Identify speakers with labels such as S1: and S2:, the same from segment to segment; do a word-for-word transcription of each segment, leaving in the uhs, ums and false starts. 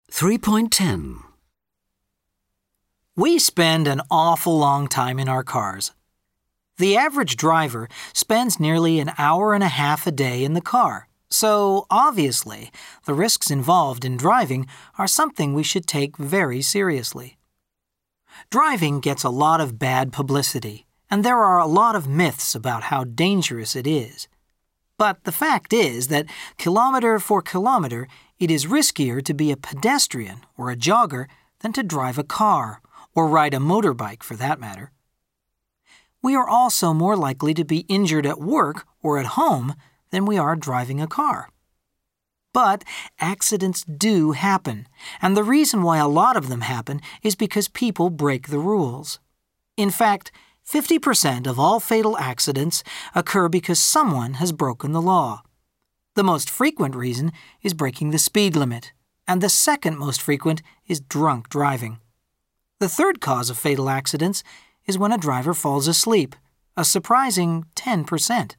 S1: three point ten.
S2: We spend an awful long time in our cars. The average driver spends nearly an hour and a half a day in the car, so obviously the risks involved in driving are something we should take very seriously. Driving gets a lot of bad publicity, and there are a lot of myths about how dangerous it is. But the fact is that kilometer for kilometer, it is riskier to be a pedestrian or a jogger than to drive a car, or ride a motorbike for that matter. We are also more likely to be injured at work or at home than we are driving a car. But accidents do happen, and the reason why a lot of them happen is because people break the rules. In fact, fifty percent of all fatal accidents occur because someone has broken the law. The most frequent reason is breaking the speed limit, and the second most frequent is drunk driving. The third cause of fatal accidents is when a driver falls asleep, a surprising ten percent.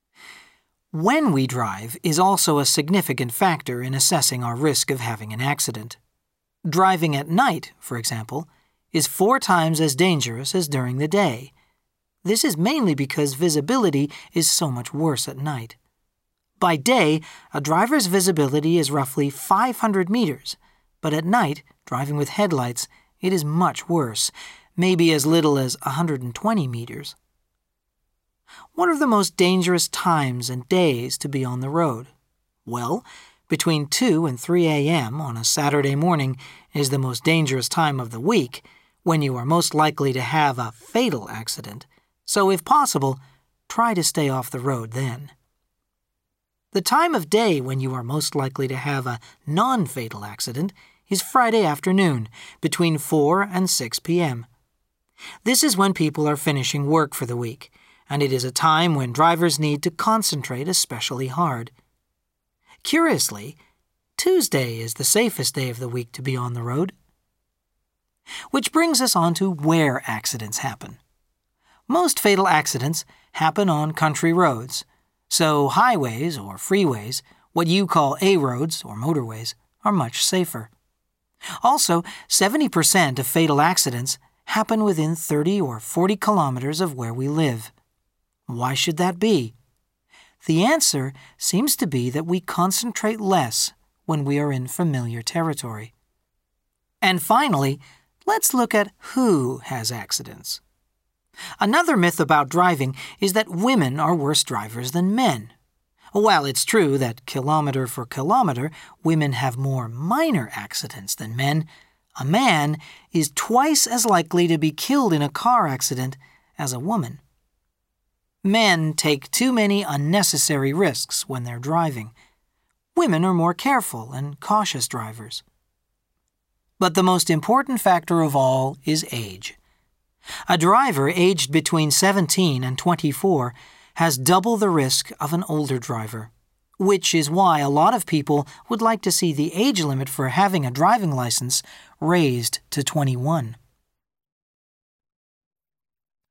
S2: When we drive is also a significant factor in assessing our risk of having an accident. Driving at night, for example, is four times as dangerous as during the day. This is mainly because visibility is so much worse at night. By day, a driver's visibility is roughly five hundred meters, but at night, driving with headlights, it is much worse, maybe as little as one hundred twenty meters. What are the most dangerous times and days to be on the road? Well, between two and three a.m. on a Saturday morning is the most dangerous time of the week, when you are most likely to have a fatal accident. So if possible, try to stay off the road then. The time of day when you are most likely to have a non-fatal accident is Friday afternoon, between four and six p.m. This is when people are finishing work for the week, and it is a time when drivers need to concentrate especially hard. Curiously, Tuesday is the safest day of the week to be on the road. Which brings us on to where accidents happen. Most fatal accidents happen on country roads, so highways or freeways, what you call A roads or motorways, are much safer. Also, seventy percent of fatal accidents happen within thirty or forty kilometers of where we live. Why should that be? The answer seems to be that we concentrate less when we are in familiar territory. And finally, let's look at who has accidents. Another myth about driving is that women are worse drivers than men. While it's true that kilometer for kilometer, women have more minor accidents than men, a man is twice as likely to be killed in a car accident as a woman. Men take too many unnecessary risks when they're driving. Women are more careful and cautious drivers. But the most important factor of all is age. A driver aged between seventeen and twenty-four has double the risk of an older driver, which is why a lot of people would like to see the age limit for having a driving license raised to twenty-one.